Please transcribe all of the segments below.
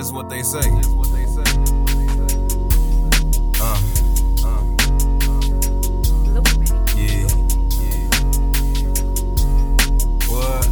just what they say. Yeah. What?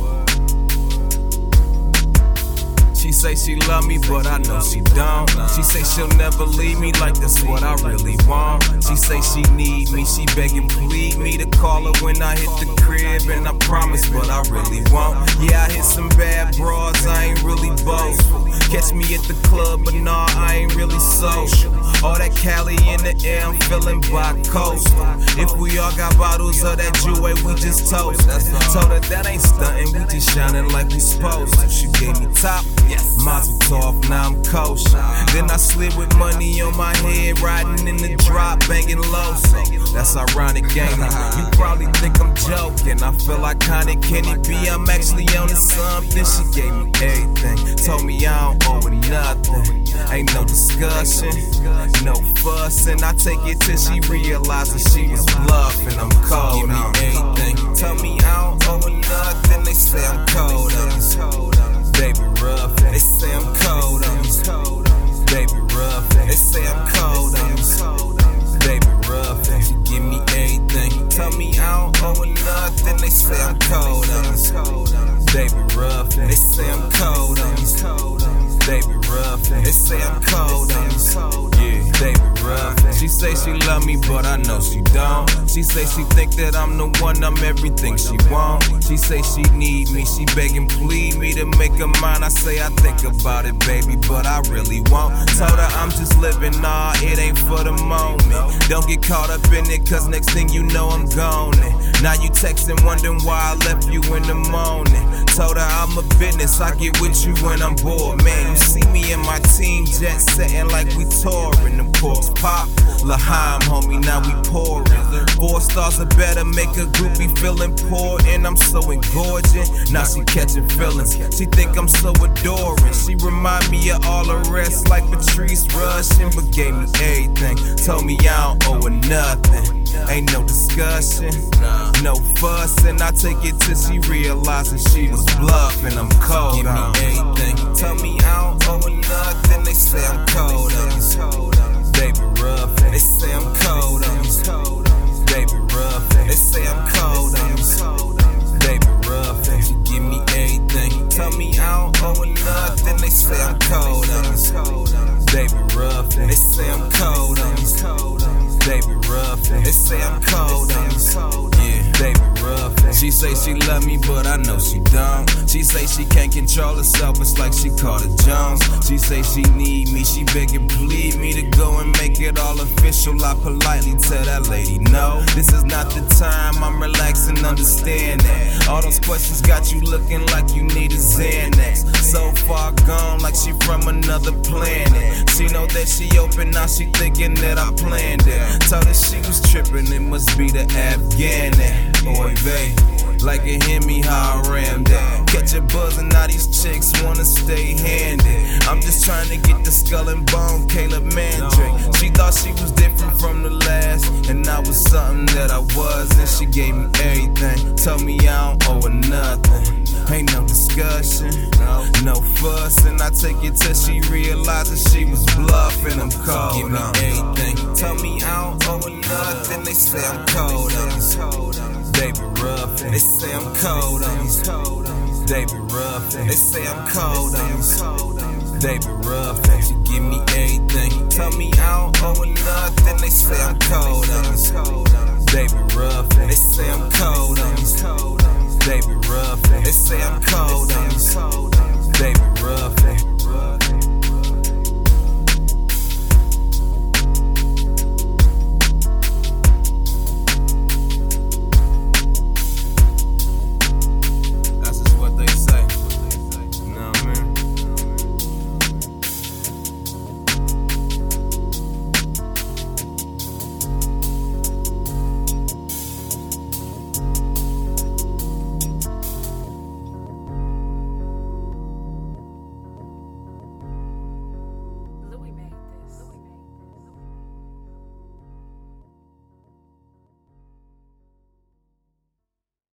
She say she love me, but I know she don't. She say she'll never leave me, like that's what I really want. She say she need me, she beg and plead me to call her when I hit the crib, and I promise, but I really won't. Yeah, I hit some bad broads, I ain't really boastful. Catch me at the club, but nah, I ain't really social. All that Cali in the air, I'm feeling bi-coastal. If we all got bottles of that Jouet, we just toast. Told her that ain't stuntin', we just shining like we supposed to. She gave me top, Mazel tov, now I'm kosher. Then I slid with money on my head, riding in the drop, banging low. So that's ironic, ain't it? You probably think I'm joking. I feel like Connie Kenny B, I'm actually on to something. She gave me everything, told me I don't owe her nothing. Ain't no discussion, no fussing. I take it till she realizes she was bluffing. I'm cold, give me everything. Tell me I don't owe her nothing. They say I'm cold on you. Baby rough, they say I'm cold on you. Baby rough, they say I'm cold on you. Baby rough, she give me everything. Tell me I don't owe her nothing. They say I'm cold on you. Baby rough, they say I'm cold on you. Baby rough, they say I'm cold on you. Yeah, baby rough. She say she love me, but I know she don't. She say she think that I'm the one, I'm everything she want. She say she need me, she beg and plead me to make her mine. I say I think about it, baby, but I really won't. Told her I'm just living, nah, it ain't for the moment. Don't get caught up in it, cause next thing you know I'm gone. Now you texting, wondering why I left you in the morning. Told her I'm a business, I get with you when I'm bored. Man, you see me in my team jet setting like we touring. The corks pop, L'Haim, homie, now we pouring. 4 stars or better, make a groupie feel important. I'm so engorging, now she catching feelings. She think I'm so adoring. She remind me of all the rest like Patrice Rushin, but gave me everything. Told me I don't owe her nothing. Ain't no discussion, no fussing. I take it till she realizes she was bluffing. I'm cold, give me everything. Tell me I don't owe her nothing. They say I'm cold on you. Baby rough, they say I'm cold on you. Baby rough, they say I'm cold on you. Baby rough, she give me everything. Tell me I don't owe her nothing. They say I'm cold on you. Baby rough, they say I'm cold on you. Baby rough, they say I'm cold on you. Yeah, baby rough. She say she love me, but I know she don't. She say she can't control herself, it's like she caught a Jones. She say she need me, she beg and plead me to go and make it all official. I politely tell that lady no, this is not the time. I'm relaxing, understand that. All those questions got you looking like you need a Xanax. So far gone, like she from another planet. She know that she open, now she thinking that I planned it. Told her she was tripping, it must be the Afghan. Boy, babe, like it hit me how I rammed that. Catch a buzz and now these chicks wanna stay handed. I'm just trying to get the skull and bone, Caleb Mandrake. She thought she was different from the last, and I was something that I wasn't. She gave me everything, told me I don't owe her nothing. Ain't no discussion, no fussing. I take it till she realizes she was bluffing. I'm cold, give me everything. Tell me I don't owe her nothing. They say I'm cold on you. Baby rough, they say I'm cold on you. Baby rough, they say I'm cold on you. Baby rough, she give me everything. Tell me I don't owe her nothing. They say I'm cold on you. Baby rough, they say I'm cold on you. Baby rough, they say I'm cold on you. Baby rough.